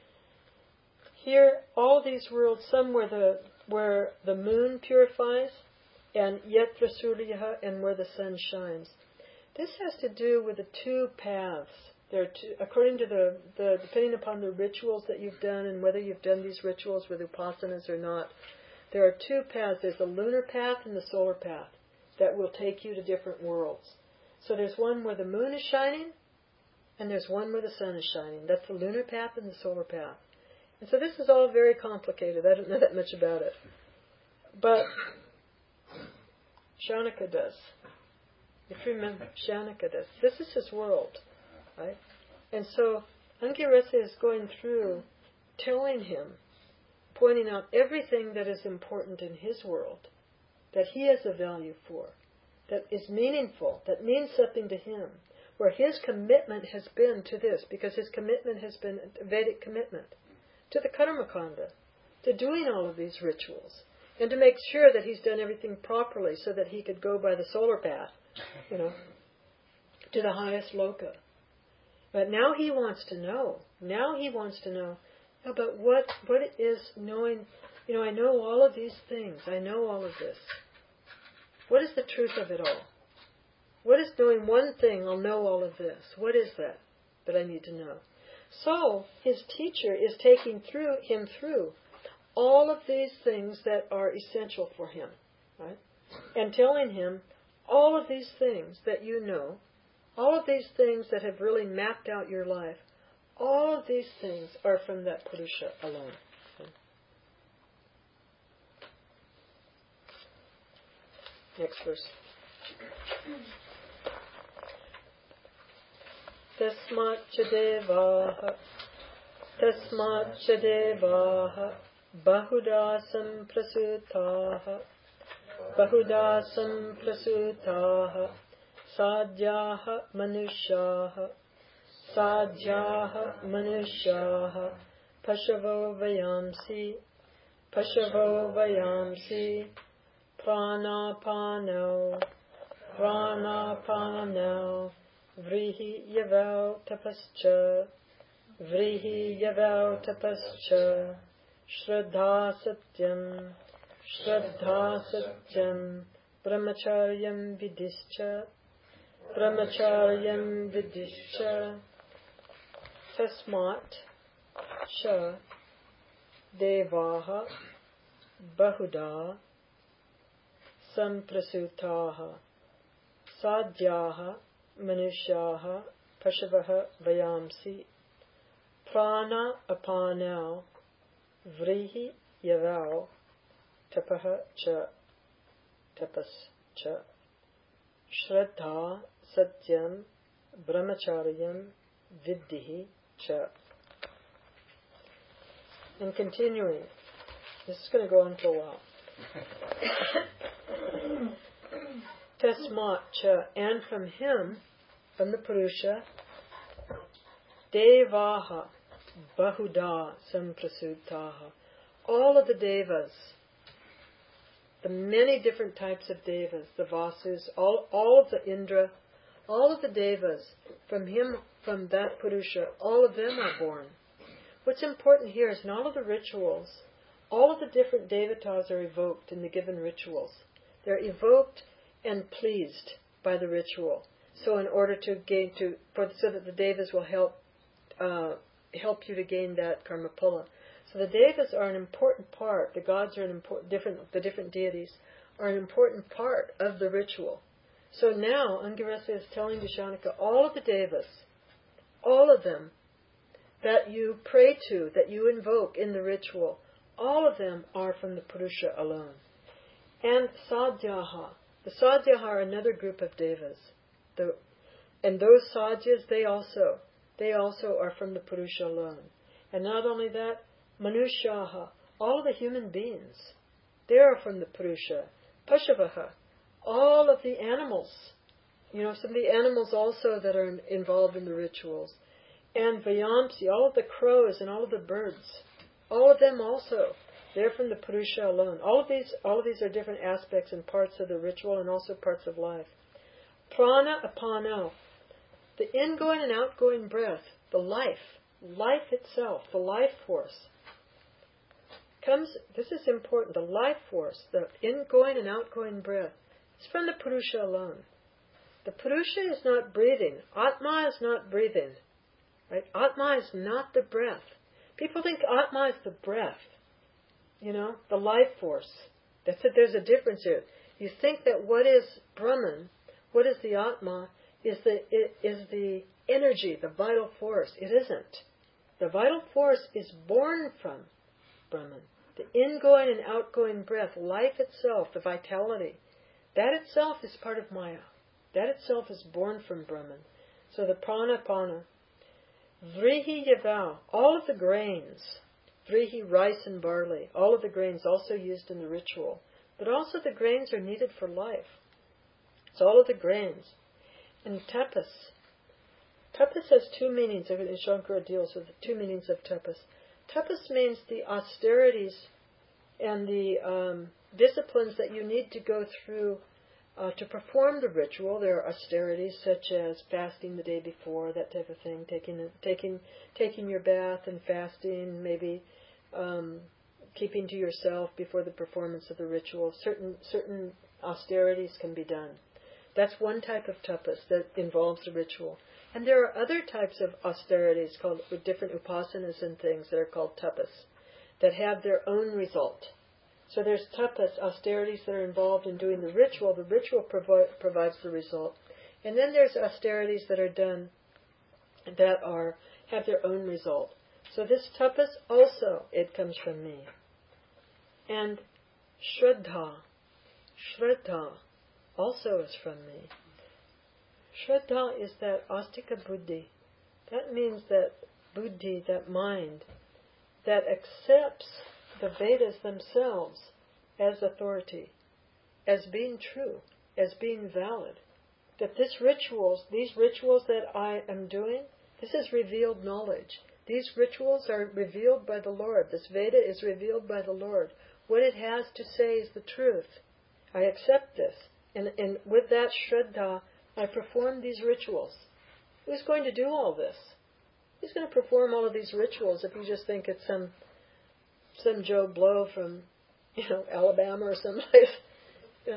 Speaker 1: Here, all these worlds, some where the where the moon purifies, and yetra suryaha, and where the sun shines. This has to do with the two paths. There are two, according to the, the, depending upon the rituals that you've done and whether you've done these rituals with upasanas or not, there are two paths. There's the lunar path and the solar path that will take you to different worlds. So there's one where the moon is shining, and there's one where the sun is shining. That's the lunar path and the solar path. And so this is all very complicated. I don't know that much about it. But Shaunaka does. If you remember, Shaunaka does. This is his world. Right? And so Angirasa is going through telling him, pointing out everything that is important in his world, that he has a value for, that is meaningful, that means something to him, where his commitment has been to this, because his commitment has been a Vedic commitment, to the Karmakanda, to doing all of these rituals, and to make sure that he's done everything properly so that he could go by the solar path, you know, to the highest loka. But now he wants to know, now he wants to know, How about what, what is knowing, you know, I know all of these things. I know all of this. What is the truth of it all? What is knowing one thing, I'll know all of this? What is that that I need to know? So, his teacher is taking through him through all of these things that are essential for him, right? And telling him all of these things that you know, all of these things that have really mapped out your life, all of these things are from that Purusha alone. Okay? Next verse. Tasmat chadevaha Tasmat chadevaha Bahuda samprasutaha Bahuda samprasutaha Sadhyaha manusyaha Sadhyaha manusyaha Pashavo vayamsi Pashavo vayamsi Pranapano Pranapano Vrihi yaval tapascha Vrihi yaval tapascha Shraddha satyam Shraddha satyam Brahmacharyam vidischa Brahmacharyam vidischa Tasmat Sha Devaha Bahuda Samprasutaha Sadhyaha Manusyaha Pashavaha Vayamsi Prana Apanau Vrihi Yavau Tapaha Cha Tapas Cha Shraddha Satyam Brahmacharyam Viddihi Cha. And continuing, this is going to go on for a while. Tasmat cha, and from him, from the Purusha, Devaha Bahuda Samprasutaha. All of the Devas, the many different types of Devas, the Vasus, all, all of the Indra, all of the Devas, from him, from that Purusha, all of them are born. What's important here is in all of the rituals, all of the different Devatas are evoked in the given rituals. They're evoked and pleased by the ritual. So in order to gain to, for, so that the Devas will help uh, help you to gain that karma pula. So the Devas are an important part. The gods are an important different. The different deities are an important part of the ritual. So now Angirasa is telling Dashanika all of the Devas, all of them that you pray to, that you invoke in the ritual, all of them are from the Purusha alone. And Sadhyaha. The Sadhyaha are another group of Devas. The, and those Sadhyas, they also, they also are from the Purusha alone. And not only that, Manusyaha, all of the human beings, they are from the Purusha. Pashavaha, all of the animals, you know, some of the animals also that are involved in the rituals. And Vayamsi, all of the crows and all of the birds, all of them also, they're from the Purusha alone. All of these, all of these are different aspects and parts of the ritual and also parts of life. Prana apano, the ingoing and outgoing breath, the life, life itself, the life force, comes, this is important, the life force, the ingoing and outgoing breath, is from the Purusha alone. The Purusha is not breathing. Atma is not breathing. Right? Atma is not the breath. People think Atma is the breath. You know, the life force. That's it. There's a difference here. You think that what is Brahman, what is the Atma, is the is the energy, the vital force. It isn't. The vital force is born from Brahman. The ingoing and outgoing breath, life itself, the vitality, that itself is part of Maya. That itself is born from Brahman. So the prana pana, vrihi yava, all of the grains, vrihi, rice and barley, all of the grains also used in the ritual, but also the grains are needed for life. It's all of the grains. And tapas. Tapas has two meanings. Shankara deals with the two meanings of tapas. Tapas means the austerities and the um, disciplines that you need to go through Uh, to perform the ritual, there are austerities such as fasting the day before, that type of thing, taking taking taking your bath and fasting, maybe um, keeping to yourself before the performance of the ritual. Certain certain austerities can be done. That's one type of tapas that involves the ritual. And there are other types of austerities called with different upasanas and things that are called tapas that have their own result. So there's tapas, austerities that are involved in doing the ritual. The ritual provi- provides the result. And then there's austerities that are done that are have their own result. So this tapas also, it comes from me. And shraddha, shraddha also is from me. Shraddha is that astika buddhi. That means that buddhi, that mind, that accepts the Vedas themselves as authority, as being true, as being valid. That this rituals, these rituals that I am doing, this is revealed knowledge. These rituals are revealed by the Lord. This Veda is revealed by the Lord. What it has to say is the truth. I accept this. And, and with that shraddha, I perform these rituals. Who's going to do all this? Who's going to perform all of these rituals if you just think it's some some Joe Blow from, you know, Alabama or someplace? Yeah.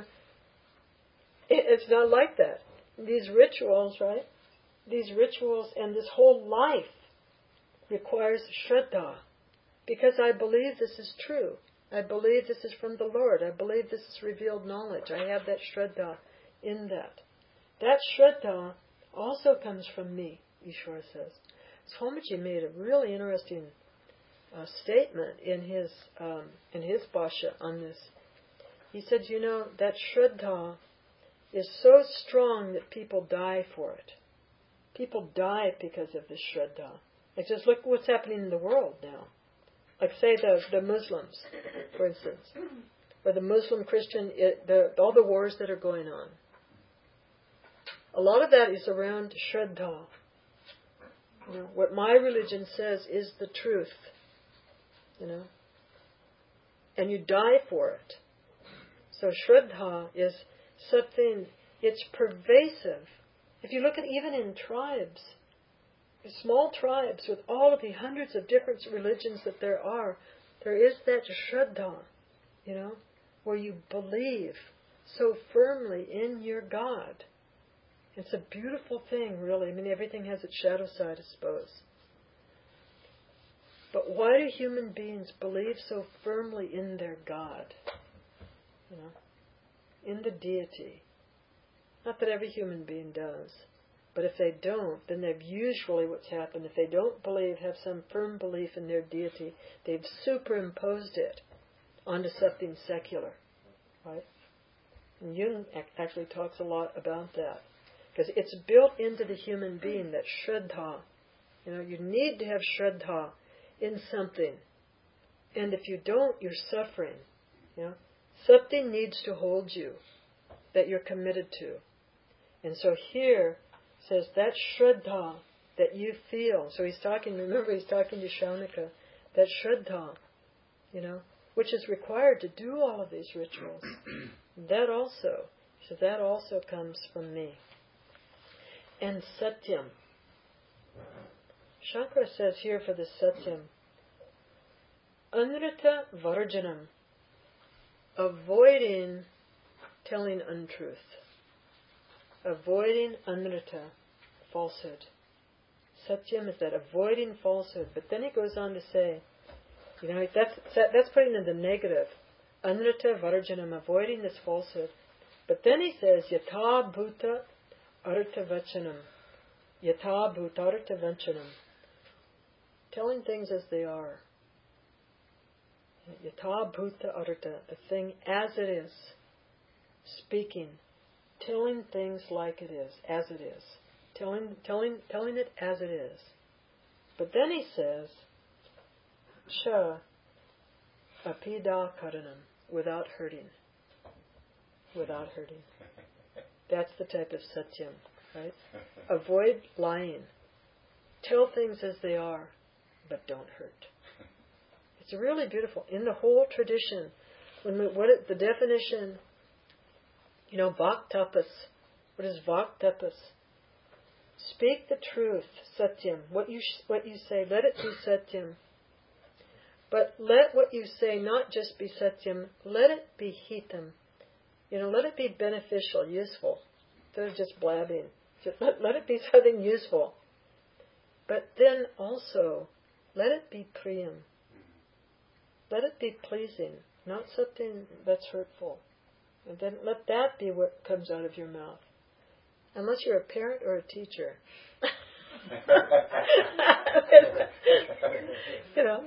Speaker 1: It, it's not like that. These rituals, right? These rituals and this whole life requires shraddha. Because I believe this is true. I believe this is from the Lord. I believe this is revealed knowledge. I have that shraddha in that. That shraddha also comes from me, Ishvara says. Swamiji made a really interesting uh, statement in his um, in his bhashya on this. He said, you know, that shraddha is so strong that people die for it. People die because of this shraddha. Like, just look what's happening in the world now. Like, say, the, the Muslims, for instance, or the Muslim Christian, it, the, all the wars that are going on. A lot of that is around shraddha. You know, what my religion says is the truth. You know, and you die for it. So shraddha is something, it's pervasive. If you look at even in tribes, small tribes with all of the hundreds of different religions that there are, there is that shraddha, you know, where you believe so firmly in your God. It's a beautiful thing, really. I mean, everything has its shadow side, I suppose. But why do human beings believe so firmly in their God? You know, in the deity. Not that every human being does. But if they don't, then they've usually what's happened, if they don't believe, have some firm belief in their deity, they've superimposed it onto something secular. Right? And Jung actually talks a lot about that. Because it's built into the human being, that shraddha. You know, you need to have shraddha in something. And if you don't, you're suffering. You know, something needs to hold you that you're committed to. And so here says that shraddha that you feel. So he's talking, remember he's talking to Shaunika, that shraddha, you know, which is required to do all of these rituals. That also, so that also comes from me. And satyam. Shankara says here for the satyam, anrita varjanam, avoiding telling untruth. Avoiding anrita, falsehood. Satyam is that avoiding falsehood. But then he goes on to say, you know, that's that's putting in the negative. Anrita varjanam, avoiding this falsehood. But then he says, yatha bhuta artha vachanam. Yatha bhuta artha vachanam. Telling things as they are. Yatha bhuta artha, the thing as it is. Speaking. Telling things like it is, as it is. Telling, telling, telling it as it is. But then he says, cha apida karanam, without hurting. Without hurting. That's the type of satyam, right? Avoid lying. Tell things as they are, but don't hurt. It's really beautiful. In the whole tradition, when we, what it, the definition You know, Vaktapas. What is Vaktapas? Speak the truth, Satyam. What you sh- what you say, let it be Satyam. But let what you say not just be Satyam, let it be Hitam. You know, let it be beneficial, useful, instead of just blabbing. Just let, let it be something useful. But then also, let it be Priyam. Let it be pleasing, not something that's hurtful. And then let that be what comes out of your mouth. Unless you're a parent or a teacher. you know.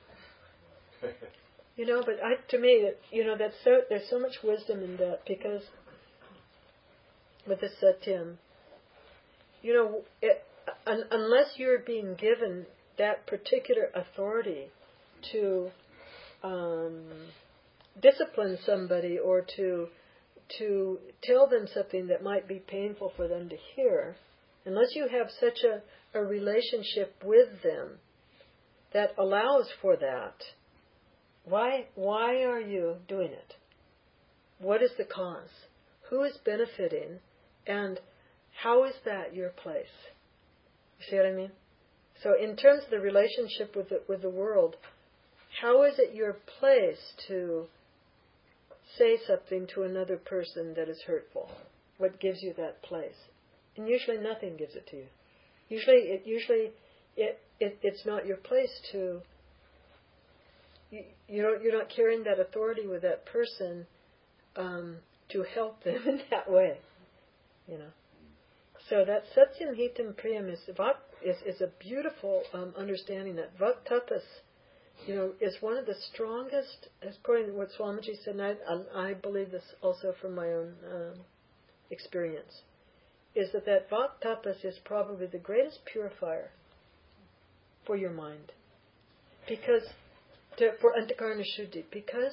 Speaker 1: You know, but I, to me, you know, that's so, there's so much wisdom in that, because with the Satyam, you know, it, un, unless you're being given that particular authority to um, discipline somebody or to to tell them something that might be painful for them to hear, unless you have such a, a relationship with them that allows for that, why why are you doing it? What is the cause? Who is benefiting? And how is that your place? You see what I mean? So in terms of the relationship with the, with the world, how is it your place to say something to another person that is hurtful? What gives you that place? And usually nothing gives it to you. Usually it usually it, it it's not your place to you, you don't you're not carrying that authority with that person um, to help them in that way. You know. So that Satyam Hitam Priyam is is, is a beautiful um, understanding that Vaktapas, you know, is one of the strongest, according to what Swamiji said, and I, I, I believe this also from my own um, experience, is that that Vaktapas is probably the greatest purifier for your mind. Because, to, for Antakarana Shuddhi, because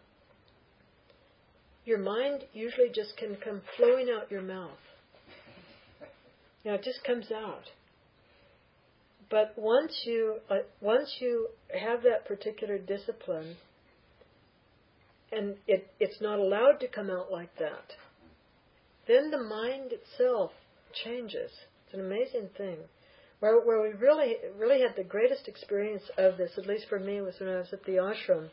Speaker 1: your mind usually just can come flowing out your mouth. You know, it just comes out. But once you uh, once you have that particular discipline, and it, it's not allowed to come out like that, then the mind itself changes. It's an amazing thing. Where where we really really had the greatest experience of this, at least for me, was when I was at the ashram.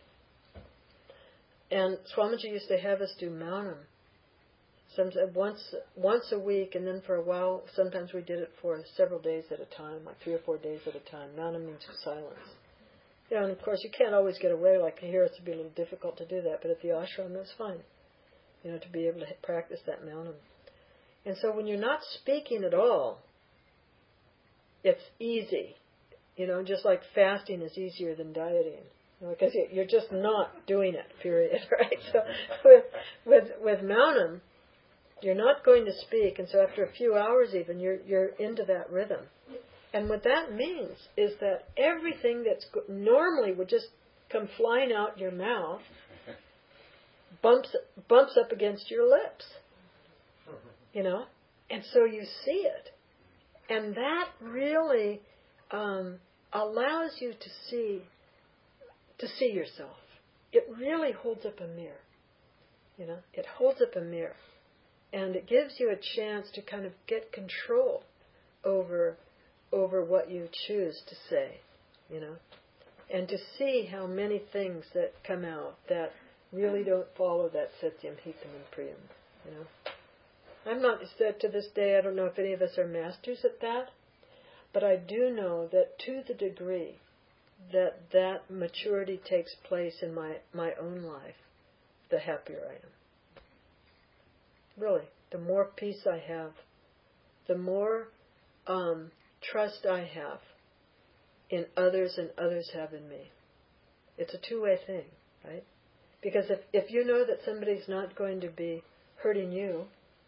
Speaker 1: And Swamiji used to have us do Maunam. Sometimes once once a week, and then for a while, sometimes we did it for several days at a time, like three or four days at a time. Maunam means silence. You know, and of course you can't always get away. Like here, it's to be a little difficult to do that, but at the ashram, that's fine. You know, to be able to practice that Maunam. And so when you're not speaking at all, it's easy. You know, just like fasting is easier than dieting. You know, because you're just not doing it. Period. Right? So with with with Maunam, you're not going to speak, and so after a few hours even, you're you're into that rhythm. And what that means is that everything that's go- normally would just come flying out your mouth bumps bumps up against your lips. You know? And so you see it. And that really um, allows you to see to see yourself. It really holds up a mirror. You know? It holds up a mirror. And it gives you a chance to kind of get control over over what you choose to say, you know, and to see how many things that come out that really don't follow that Satyam, Hitam, and Priyam, you know. I'm not, said to this day, I don't know if any of us are masters at that, but I do know that to the degree that that maturity takes place in my, my own life, the happier I am. Really, the more peace I have, the more um, trust I have in others and others have in me. It's a two-way thing, right? Because if, if you know that somebody's not going to be hurting you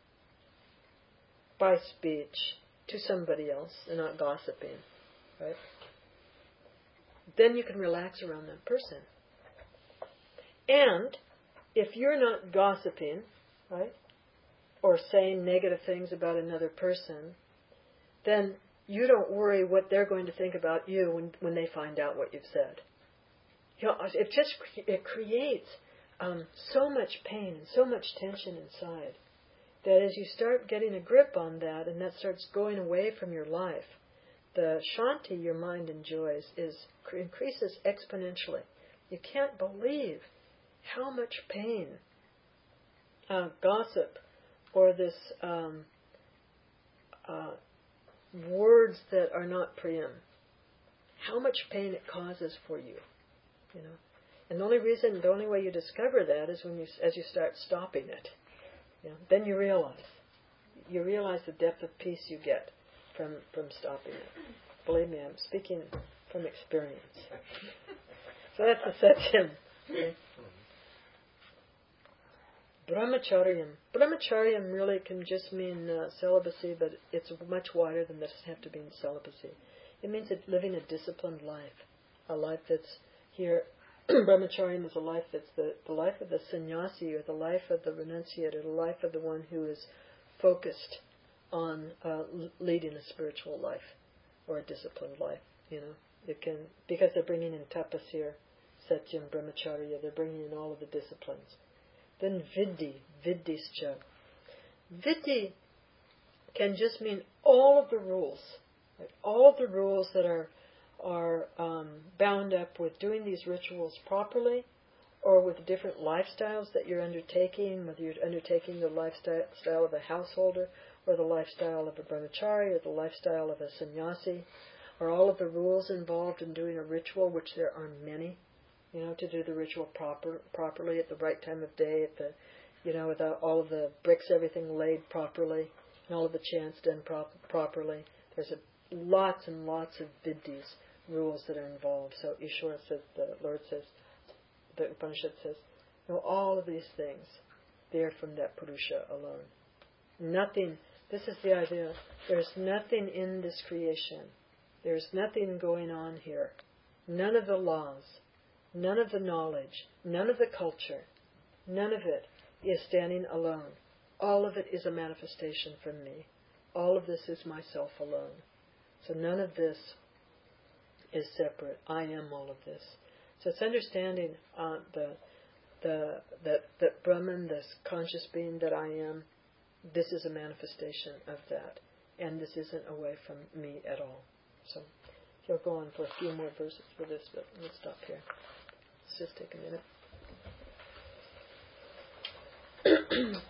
Speaker 1: by speech to somebody else and not gossiping, right? Then you can relax around that person. And if you're not gossiping, right, or saying negative things about another person, then you don't worry what they're going to think about you when, when they find out what you've said. You know, it just it creates um, so much pain and so much tension inside that as you start getting a grip on that and that starts going away from your life, the shanti your mind enjoys is increases exponentially. You can't believe how much pain, uh, gossip, or this um, uh, words that are not priyam, how much pain it causes for you, you know. And the only reason, the only way you discover that is when you, as you start stopping it. You know, then you realize, you realize the depth of peace you get from from stopping it. Believe me, I'm speaking from experience. So that's the satyam. Okay? Brahmacharyam. Brahmacharyam really can just mean uh, celibacy, but it's much wider than this. Have to mean celibacy. It means that living a disciplined life, a life that's here. Brahmacharyam is a life that's the, the life of the sannyasi, or the life of the renunciate, or the life of the one who is focused on uh, leading a spiritual life or a disciplined life. You know, it can, because they're bringing in tapas here, satyam, brahmacharya. They're bringing in all of the disciplines. Then vidhi, vidhischa. Vidhi can just mean all of the rules, right? All of the rules that are are um, bound up with doing these rituals properly, or with the different lifestyles that you're undertaking, whether you're undertaking the lifestyle of a householder, or the lifestyle of a brahmachari, or the lifestyle of a sannyasi, or all of the rules involved in doing a ritual, which there are many. You know, to do the ritual proper, properly at the right time of day, at the, you know, with all of the bricks, everything laid properly, and all of the chants done prop- properly. There's a, lots and lots of vidhis, rules that are involved. So Ishwara says, the Lord says, the Upanishad says, you know, all of these things, they're from that Purusha alone. Nothing, this is the idea, there's nothing in this creation. There's nothing going on here. None of the laws, none of the knowledge, none of the culture, none of it is standing alone. All of it is a manifestation from me. All of this is myself alone. So none of this is separate. I am all of this. So it's understanding uh, the the that that Brahman, this conscious being that I am, this is a manifestation of that, and this isn't away from me at all. So he'll go on for a few more verses for this, but we'll stop here. Let's just take a minute.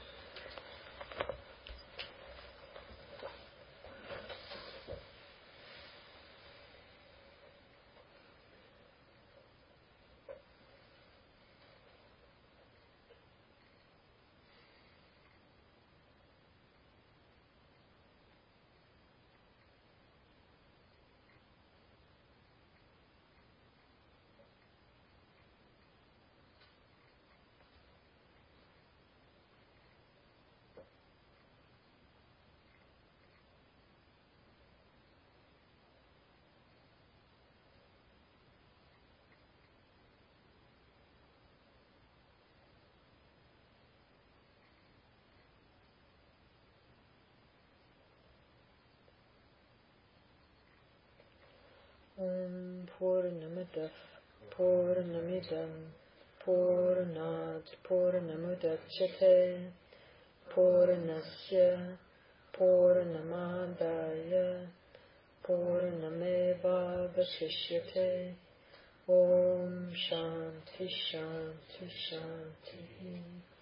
Speaker 1: Om Purnamadav Purnamidam Purnat Purnamudachyate Purnasya Purnamadaya Purnameva Vasishyate. Om Shanti Shanti Shanti.